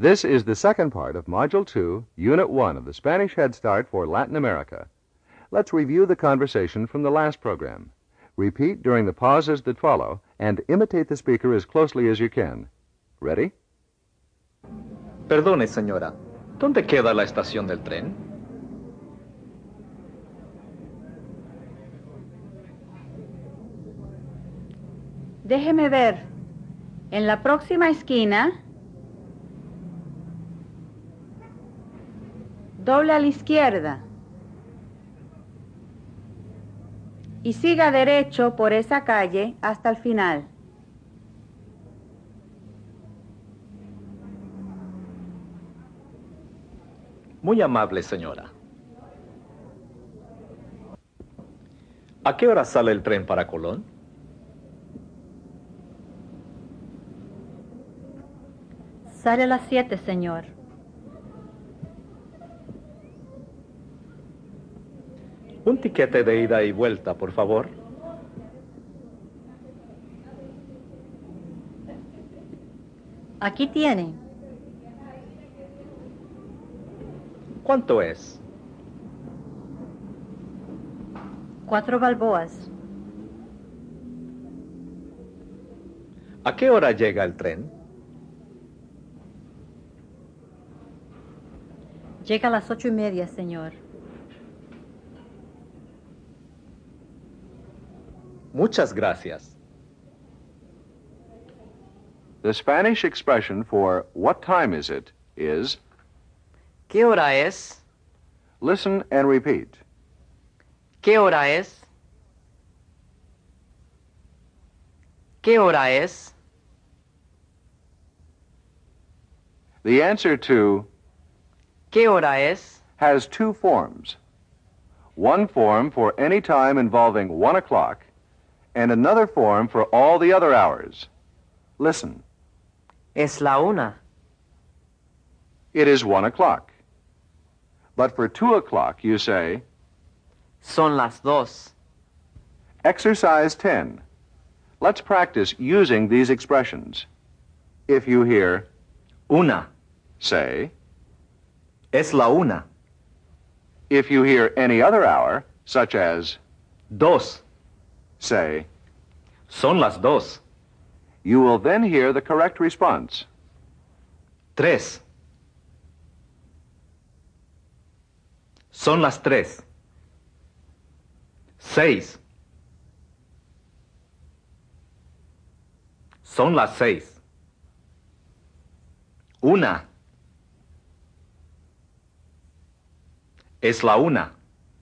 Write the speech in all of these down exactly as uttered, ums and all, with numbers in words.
This is the second part of Module two, Unit one of the Spanish Head Start for Latin America. Let's review the conversation from the last program. Repeat during the pauses that follow and imitate the speaker as closely as you can. Ready? Perdone, señora. ¿Dónde queda la estación del tren? Déjeme ver. En la próxima esquina, doble a la izquierda y siga derecho por esa calle hasta el final. Muy amable, señora. ¿A qué hora sale el tren para Colón? Sale a las siete, señor. Un tiquete de ida y vuelta, por favor. Aquí tiene. ¿Cuánto es? Cuatro balboas. ¿A qué hora llega el tren? Llega a las ocho y media, señor. Muchas gracias. The Spanish expression for what time is it is, ¿Qué hora es? listen and repeat. ¿Qué hora es? ¿Qué hora es? The answer to ¿Qué hora es? has two forms. One form for any time involving one o'clock, and another form for all the other hours. Listen. Es la una. It is one o'clock. But for two o'clock, you say, Son las dos. Exercise ten. Let's practice using these expressions. If you hear, Una. say. Es la una. If you hear any other hour, such as, Dos. say. Son las dos. You will then hear the correct response. Tres. Son las tres. Seis. Son las seis. Una. Es la una.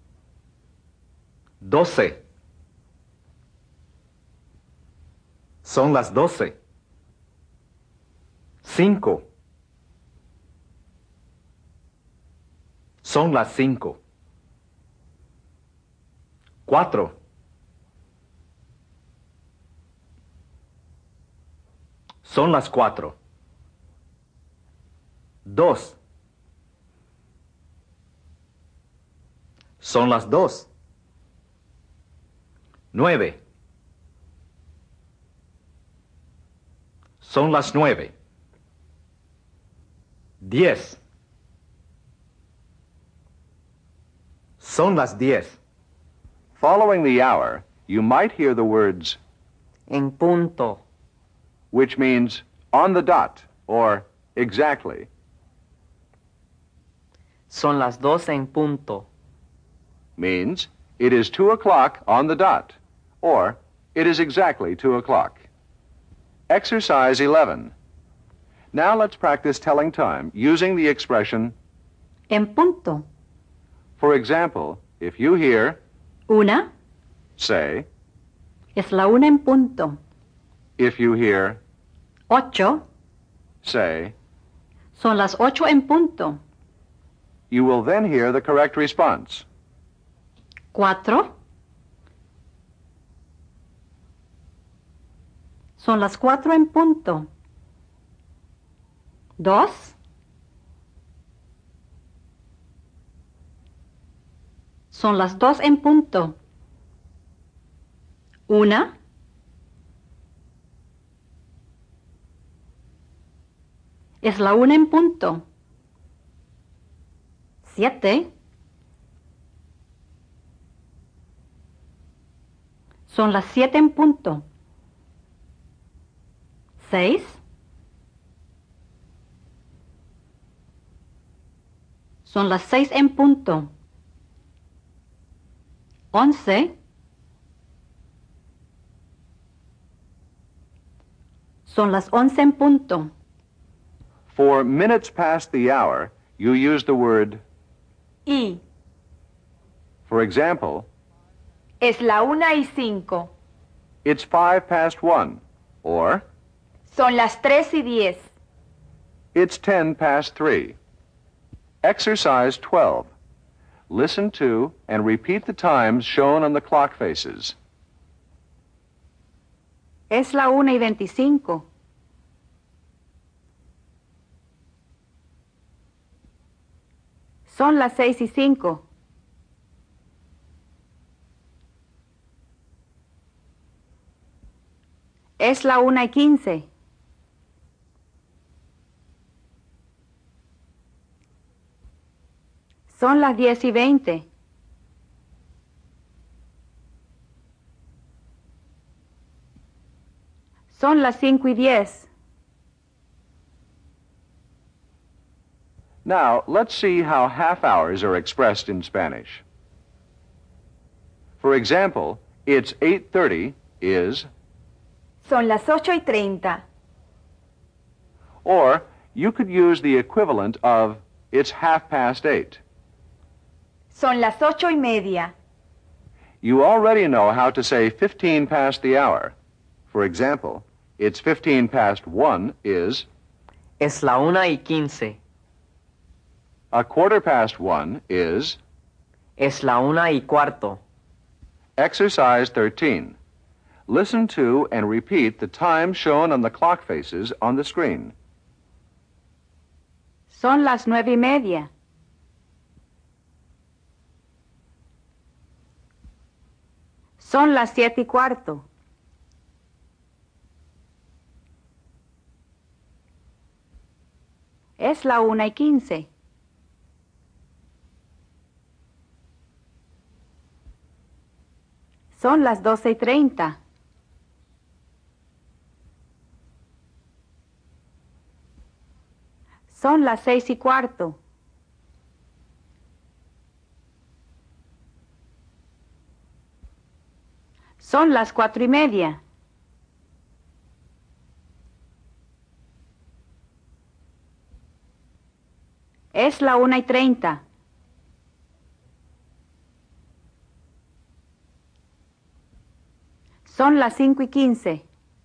Doce. Son las doce. Cinco. Son las cinco. Cuatro. Son las cuatro. Dos. Son las dos. Nueve. Son las nueve. Diez. Son las diez. Following the hour, you might hear the words, En punto. which means on the dot or exactly. Son las dos en punto. Means it is two o'clock on the dot, or it is exactly two o'clock. Exercise eleven. Now let's practice telling time using the expression, En punto. for example, if you hear, Una. say. Es la una en punto. If you hear, Ocho. say. Son las ocho en punto. You will then hear the correct response. Cuatro. Son las cuatro en punto. Dos. Son las dos en punto. Una. Es la una en punto. Siete. Son las siete en punto. Seis. Son las seis en punto. Once. Son las once en punto. For minutes past the hour, you use the word Y. For example, Es la una y cinco. it's five past one, or Son las tres y diez. it's ten past three. Exercise twelve. Listen to and repeat the times shown on the clock faces. Es la una y veinticinco. Son las seis y cinco. Es la una y quince. Son las diez y veinte. Son las cinco y diez. Now, let's see how half hours are expressed in Spanish. For example, it's eight thirty is, Son las ocho y treinta. or you could use the equivalent of it's half past eight. Son las ocho y media. You already know how to say fifteen past the hour. For example, it's fifteen past one is, Es la una y quince. a quarter past one is, Es la una y cuarto. Exercise thirteen. Listen to and repeat the times shown on the clock faces on the screen. Son las nueve y media. Son las siete y cuarto. Es la una y quince. Son las doce y treinta. Son las seis y cuarto. Son las cuatro y media. Es la una y treinta. Son las cinco y quince.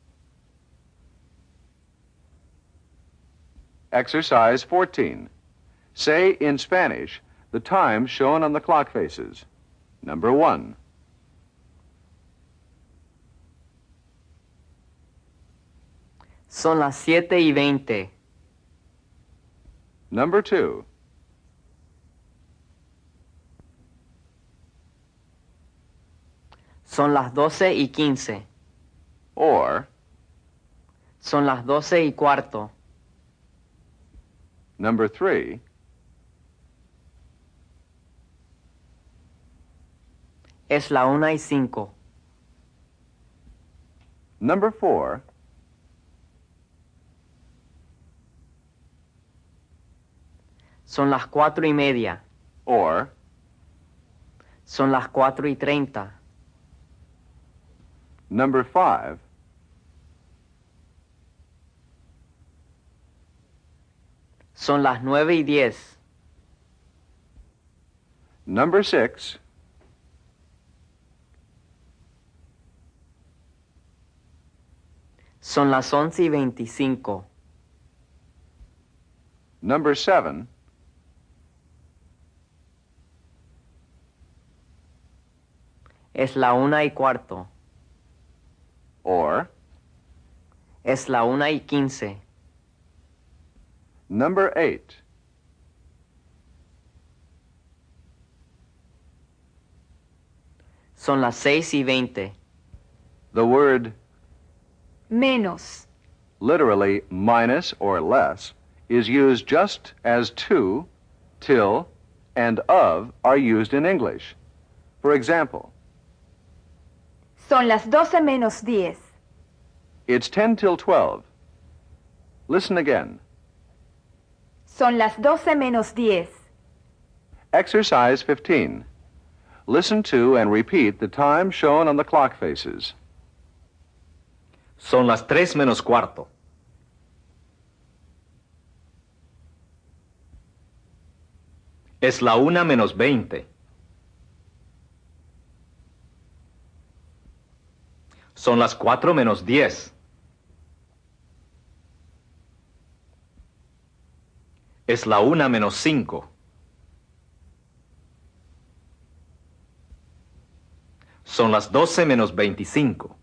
Exercise fourteen. Say in Spanish the times shown on the clock faces. Number one. Son las siete y veinte. Number two. Son las doce y quince. Or, Son las doce y cuarto. number three. Es la una y cinco. Number four. Son las cuatro y media. Or, Son las cuatro y treinta. number five. Son las nueve y diez. Number six. Son las once y veinticinco. Number seven. Es la una y cuarto. Or, Es la una y quince. number eight. Son las seis y veinte. The word Menos. literally minus or less is used just as to, till, and of are used in English. For example, Son las doce menos diez. it's ten till twelve. Listen again. Son las doce menos diez. Exercise fifteen. Listen to and repeat the time shown on the clock faces. Son las tres menos cuarto. Es la una menos veinte. Son las cuatro menos diez. Es la una menos cinco. Son las doce menos veinticinco.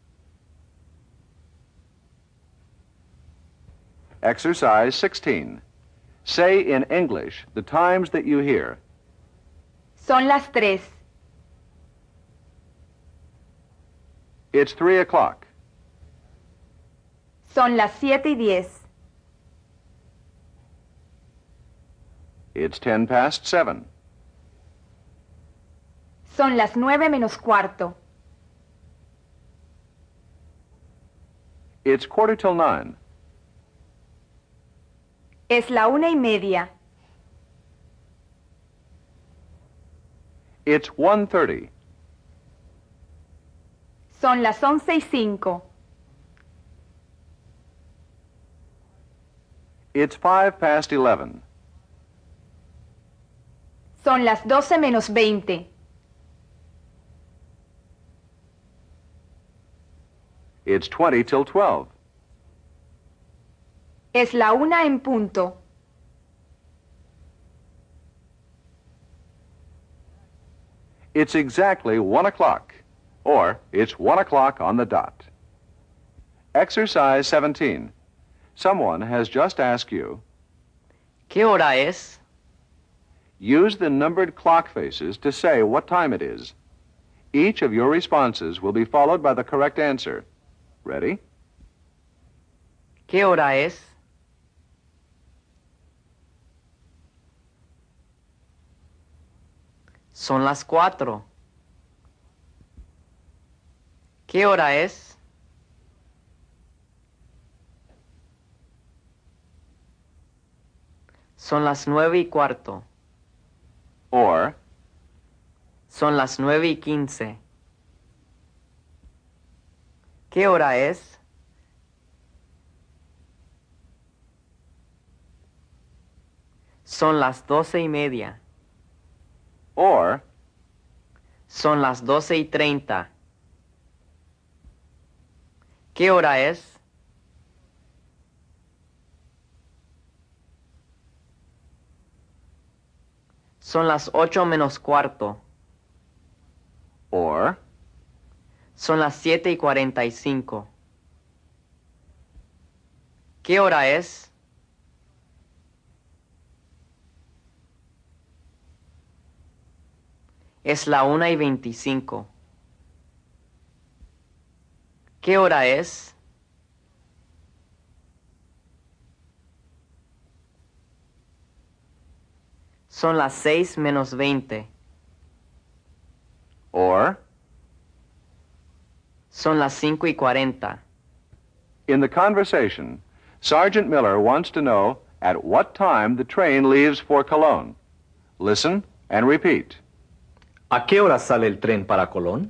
Exercise sixteen. Say in English the times that you hear. Son las tres. It's three o'clock. Son las siete y diez. It's ten past seven. Son las nueve menos cuarto. It's quarter till nine. Es la una y media. It's one thirty. Son las once y cinco. It's five past eleven. Son las doce menos veinte. It's twenty till twelve. Es la una en punto. It's exactly one o'clock. Or, it's one o'clock on the dot. Exercise seventeen. Someone has just asked you, ¿Qué hora es? use the numbered clock faces to say what time it is. Each of your responses will be followed by the correct answer. Ready? ¿Qué hora es? Son las cuatro. ¿Qué hora es? Son las nueve y cuarto. Or, Son las nueve y quince. ¿Qué hora es? Son las doce y media. or, Son las doce y treinta. ¿Qué hora es? Son las ocho menos cuarto. or, Son las siete y cuarenta y cinco. ¿Qué hora es? Es la una y veinticinco. ¿Qué hora es? Son las seis menos veinte. or. Son las cinco y cuarenta. In the conversation, Sergeant Miller wants to know at what time the train leaves for Cologne. Listen and repeat. ¿A qué hora sale el tren para Colón?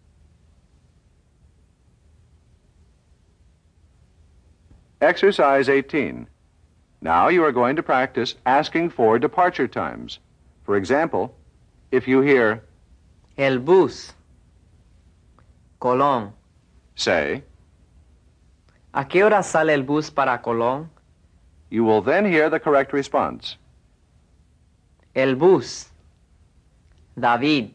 Exercise eighteen. Now you are going to practice asking for departure times. For example, if you hear, El bus. Colón. say, ¿A qué hora sale el bus para Colón? you will then hear the correct response. El bus. David.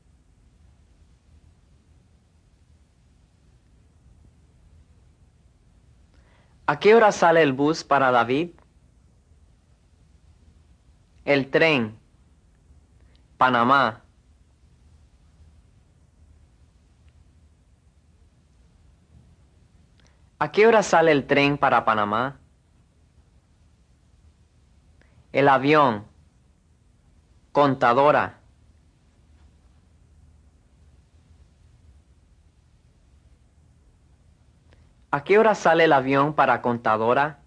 ¿A qué hora sale el bus para David? El tren. Panamá. ¿A qué hora sale el tren para Panamá? El avión. Contadora. ¿A qué hora sale el avión para Contadora?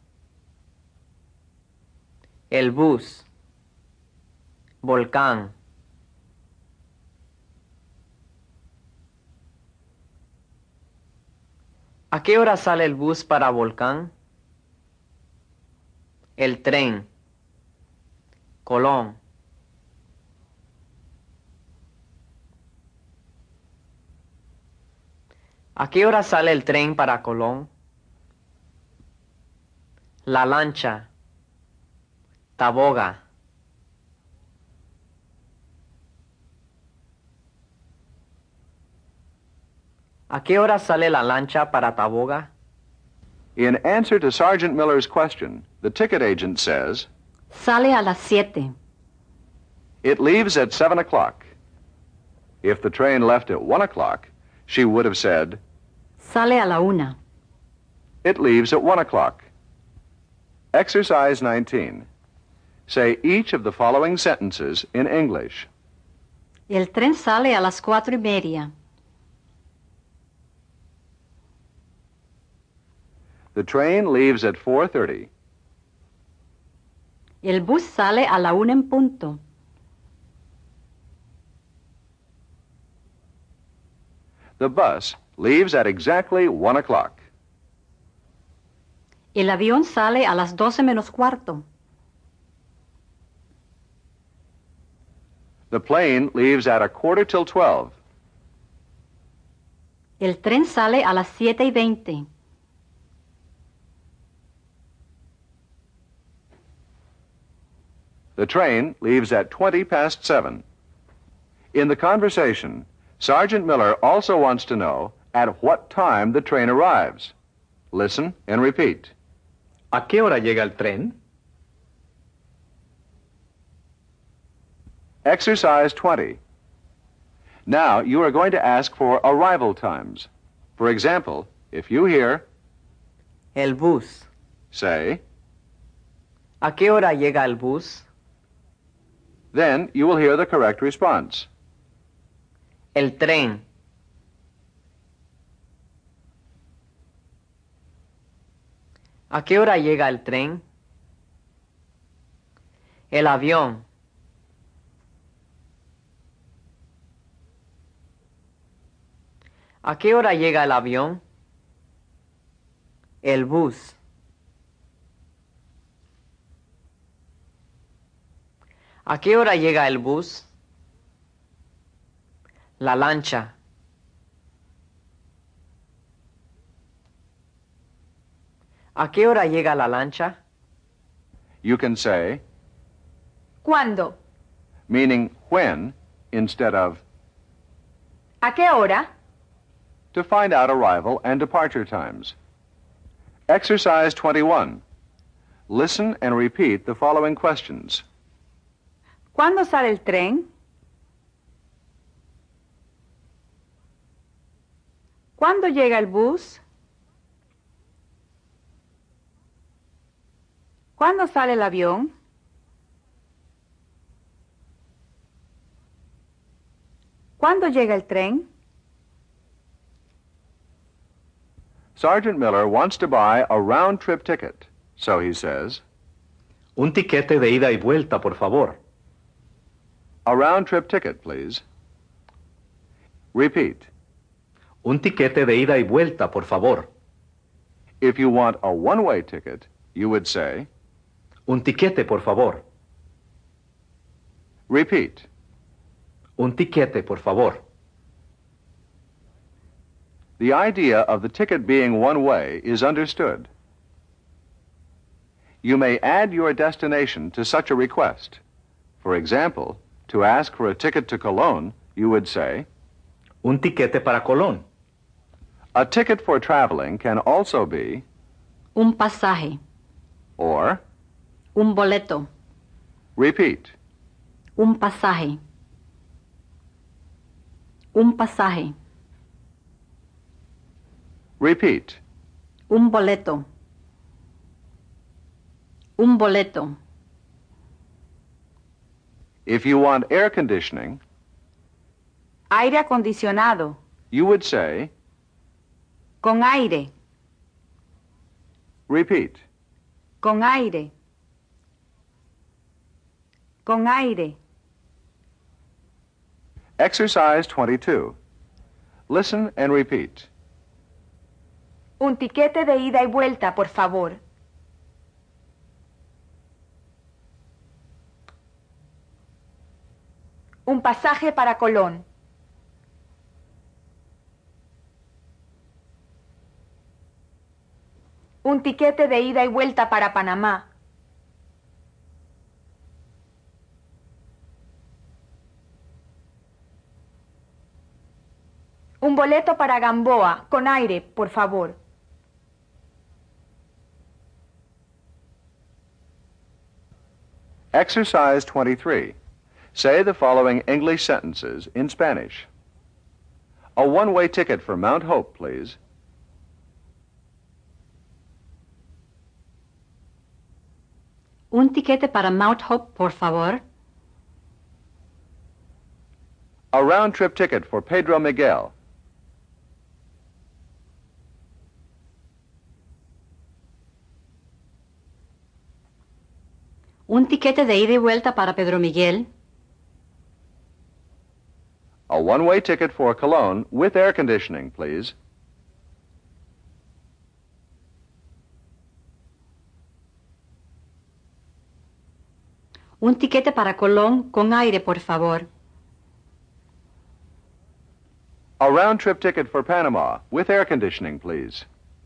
El bus. Volcán. ¿A qué hora sale el bus para Volcán? El tren. Colón. ¿A qué hora sale el tren para Colón? La lancha. Taboga. ¿A qué hora sale la lancha para Taboga? In answer to Sergeant Miller's question, the ticket agent says, Sale a las siete. it leaves at seven o'clock. If the train left at one o'clock, she would have said, Sale a la una. it leaves at one o'clock. Exercise nineteen. Say each of the following sentences in English. El tren sale a las cuatro y media. The train leaves at four thirty. El bus sale a la una en punto. The bus leaves at exactly one o'clock. El avión sale a las doce menos cuarto. The plane leaves at a quarter till twelve. El tren sale a las siete y veinte. The train leaves at twenty past seven. In the conversation, Sergeant Miller also wants to know at what time the train arrives. Listen and repeat. ¿A qué hora llega el tren? Exercise twenty. Now you are going to ask for arrival times. For example, if you hear, El bus. say, ¿A qué hora llega el bus? then you will hear the correct response. El tren. ¿A qué hora llega el tren? El avión. ¿A qué hora llega el avión? El bus. ¿A qué hora llega el bus? La lancha. ¿A qué hora llega la lancha? You can say, ¿Cuándo? meaning when, instead of, ¿A qué hora? to find out arrival and departure times. Exercise twenty-one. Listen and repeat the following questions. ¿Cuándo sale el tren? ¿Cuándo llega el bus? ¿Cuándo sale el avión? ¿Cuándo llega el tren? Sergeant Miller wants to buy a round-trip ticket, so he says, Un tiquete de ida y vuelta, por favor. a round-trip ticket, please. Repeat. Un tiquete de ida y vuelta, por favor. If you want a one-way ticket, you would say, Un tiquete, por favor. repeat. Un tiquete, por favor. The idea of the ticket being one way is understood. You may add your destination to such a request. For example, to ask for a ticket to Cologne, you would say, Un tiquete para Colón. a ticket for traveling can also be, Un pasaje. or, Un boleto. repeat. Un pasaje. Un pasaje. Repeat. Un boleto. Un boleto. If you want air conditioning, aire acondicionado, you would say, con aire, repeat, con aire, con aire. Exercise twenty-two. Listen and repeat. Un tiquete de ida y vuelta, por favor. Un pasaje para Colón. Un tiquete de ida y vuelta para Panamá. Un boleto para Gamboa, con aire, por favor. Exercise twenty-three. Say the following English sentences in Spanish. A one-way ticket for Mount Hope, please. Un tiquete para Mount Hope, por favor. A round-trip ticket for Pedro Miguel. Un tiquete de ida y vuelta para Pedro Miguel. A one-way ticket for Cologne with air conditioning, please. Un tiquete para Colón con aire, por favor. A round-trip ticket for Panama with air conditioning, please.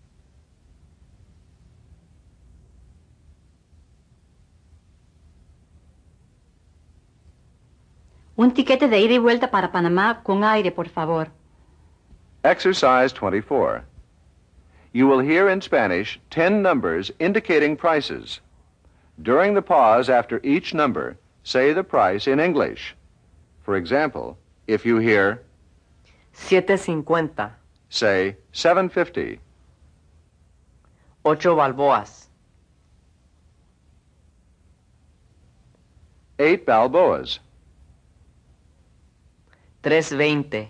Un tiquete de ida y vuelta para Panamá con aire, por favor. Exercise twenty-four. You will hear in Spanish ten numbers indicating prices. During the pause after each number, say the price in English. For example, if you hear, siete cincuenta, say seven fifty. ocho balboas, Eight balboas. tres veinte,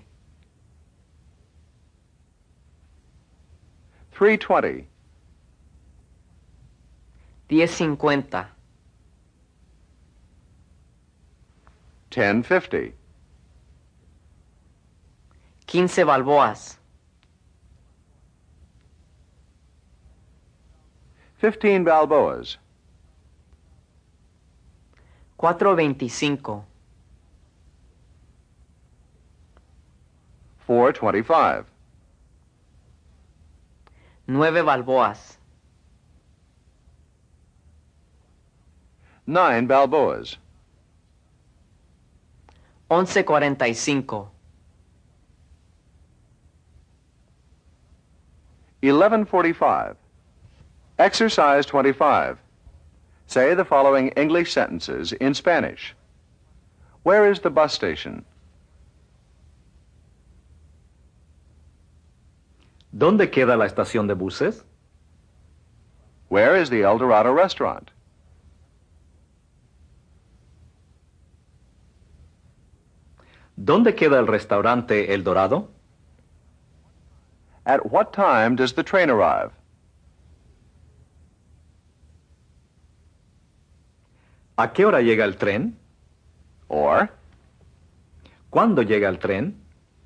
Three twenty. diez cincuenta, Ten fifty. quince balboas, Fifteen balboas. cuatro veinticinco, Four twenty-five. nueve balboas, Nine balboas. once cuarenta y cinco, Eleven forty-five. Exercise twenty-five. Say the following English sentences in Spanish. Where is the bus station? ¿Dónde queda la estación de buses? Where is the El Dorado restaurant? ¿Dónde queda el restaurante El Dorado? At what time does the train arrive? ¿A qué hora llega el tren? Or, ¿Cuándo llega el tren?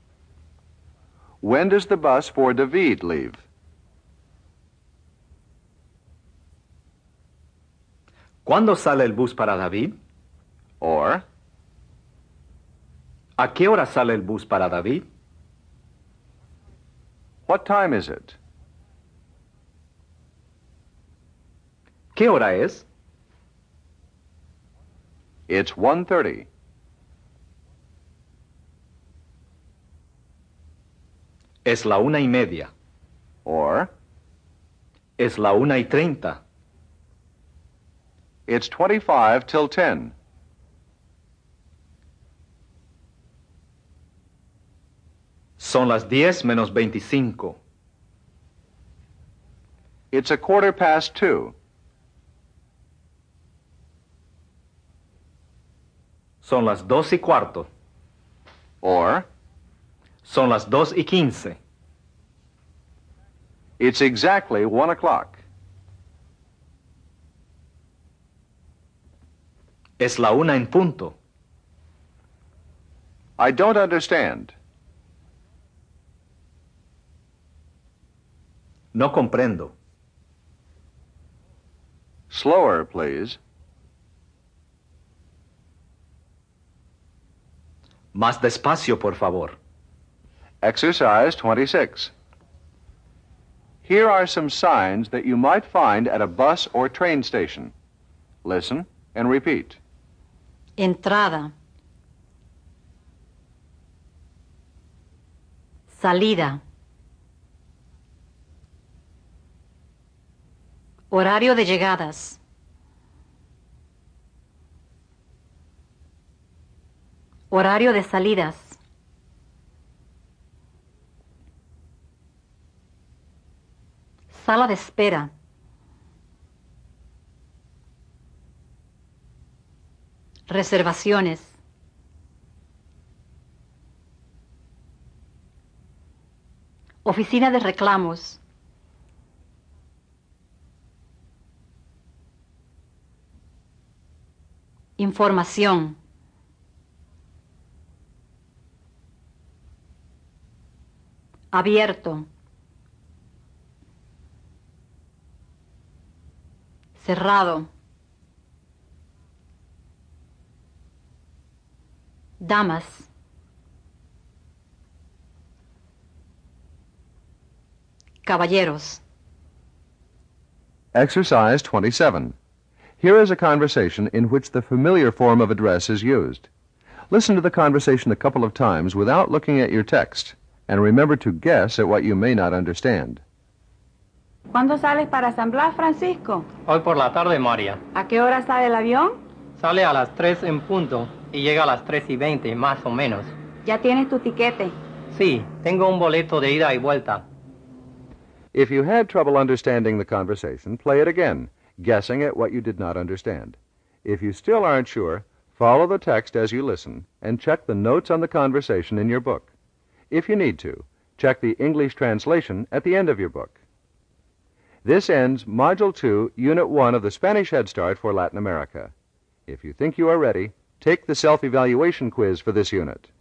when does the bus for David leave? ¿Cuándo sale el bus para David? Or, ¿A qué hora sale el bus para David? what time is it? ¿Qué hora es? It's one thirty. Es la una y media. Or, Es la una y treinta. it's twenty-five till ten. Son las diez menos veinticinco. It's a quarter past two. Son las dos y cuarto. Or, Son las dos y quince. it's exactly one o'clock. Es la una en punto. I don't understand. No comprendo. Slower, please. Más despacio, por favor. Exercise twenty-six. Here are some signs that you might find at a bus or train station. Listen and repeat. Entrada. Salida. Horario de llegadas. Horario de salidas. Sala de espera. Reservaciones. Oficina de reclamos. Información. Abierto. Cerrado. Damas. Caballeros. Exercise twenty-seven. Here is a conversation in which the familiar form of address is used. Listen to the conversation a couple of times without looking at your text, and remember to guess at what you may not understand. ¿Cuándo sales para San Blas, Francisco? Hoy por la tarde, María. ¿A qué hora sale el avión? Sale a las tres en punto y llega a las tres y veinte, más o menos. ¿Ya tienes tu tiquete? Sí, tengo un boleto de ida y vuelta. If you had trouble understanding the conversation, play it again, guessing at what you did not understand. If you still aren't sure, follow the text as you listen and check the notes on the conversation in your book. If you need to, check the English translation at the end of your book. This ends Module two, Unit one of the Spanish Head Start for Latin America. If you think you are ready, take the self-evaluation quiz for this unit.